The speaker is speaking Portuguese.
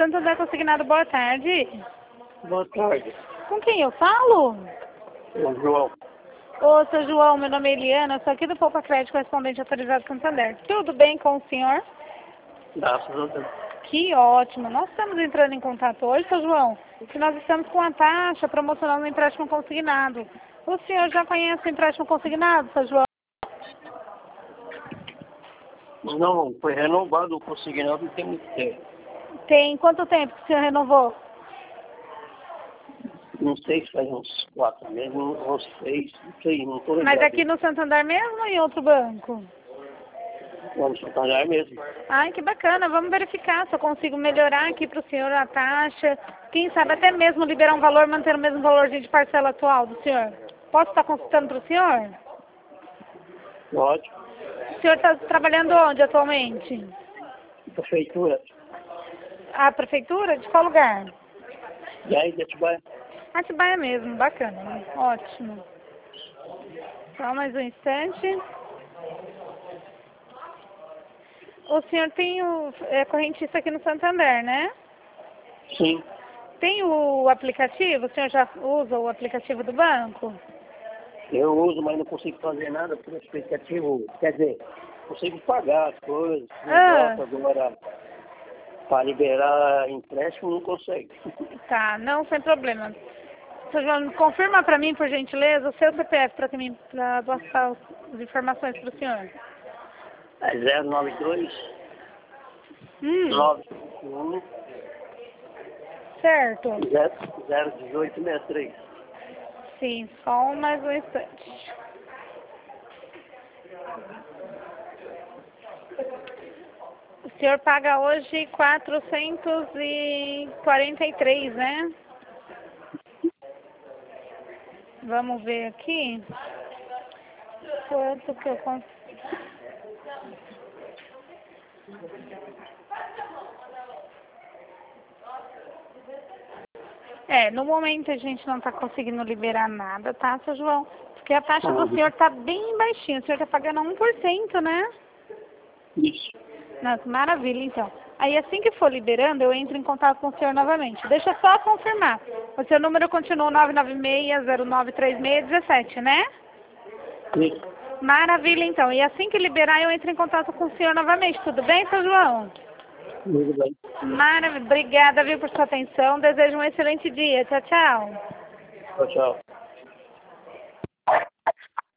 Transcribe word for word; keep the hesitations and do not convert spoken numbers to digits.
Santander Consignado, boa tarde. Boa tarde. Com quem eu falo? Ô, João. Ô, seu João, meu nome é Eliana, sou aqui do Poupa Crédito, correspondente autorizado Santander. Tudo bem com o senhor? Graças a Deus. Que ótimo. Nós estamos entrando em contato hoje, seu João, que nós estamos com a taxa promocional no empréstimo consignado. O senhor já conhece o empréstimo consignado, seu João? Não, foi renovado o consignado tem muito tempo. Tem quanto tempo que o senhor renovou? Não sei se faz uns quatro meses, uns seis, não sei, não estou lembrado. Mas aqui no Santander mesmo ou em outro banco? Vamos Santander mesmo. Ai, que bacana. Vamos verificar se eu consigo melhorar aqui para o senhor a taxa. Quem sabe até mesmo liberar um valor, manter o mesmo valorzinho de parcela atual do senhor. Posso estar consultando para o senhor? Pode. O senhor está trabalhando onde atualmente? Prefeitura. A prefeitura? De qual lugar? E aí, de Atibaia? Atibaia mesmo, bacana. Ótimo. Só mais um instante. O senhor tem o é, correntista aqui no Santander, né? Sim. Tem o aplicativo? O senhor já usa o aplicativo do banco? Eu uso, mas não consigo fazer nada por esse aplicativo. Quer dizer, consigo pagar as coisas. Ah. Não agora, para liberar empréstimo, não consegue. Tá, não, sem problema. Seu João, confirma para mim, por gentileza, o seu C P F para mim, para passar as informações para o senhor. É zero nove dois, Hum, nove um, certo. zero um oito seis três. Sim, só mais um instante. O senhor paga hoje quatrocentos e quarenta e três, né? Vamos ver aqui. Quanto que eu consigo. É, no momento a gente não está conseguindo liberar nada, tá, seu João? Porque a taxa do senhor está bem baixinha. O senhor está pagando um por cento, né? Isso. Nossa, maravilha, então. Aí assim que for liberando, eu entro em contato com o senhor novamente. Deixa eu só confirmar. O seu número continua nove nove seis, zero nove três seis um sete, né? Isso. Maravilha, então. E assim que liberar, eu entro em contato com o senhor novamente. Tudo bem, seu João? Tudo bem. Maravilha. Obrigada, viu, por sua atenção. Desejo um excelente dia. Tchau, tchau. Tchau, tchau.